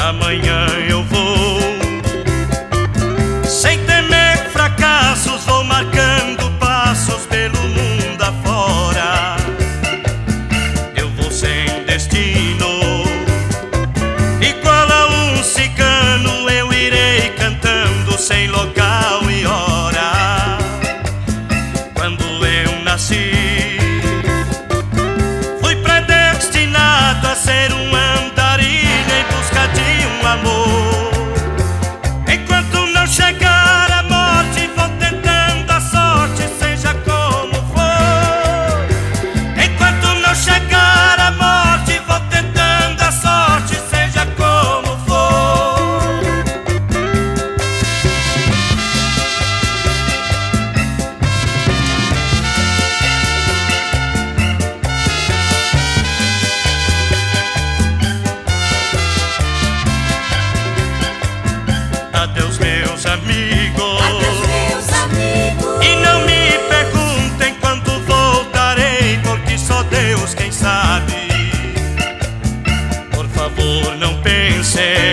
amanhã eu vou. Sem temer fracassos, vou marcando passos pelo mundo afora. Eu vou sem destino, igual a um cigano, eu irei cantando sem local e hora. Quando eu nasci, fui predestinado a ser um andarilho em busca de um amor. Enquanto não chegar a morte, vou tentando a sorte, seja como for. Enquanto não chegar a morte, vou tentando a sorte, seja como for. Adeus, meus amigos. Adeus, meus amigos. E não me perguntem quando voltarei, porque só Deus quem sabe. Por favor, não pensem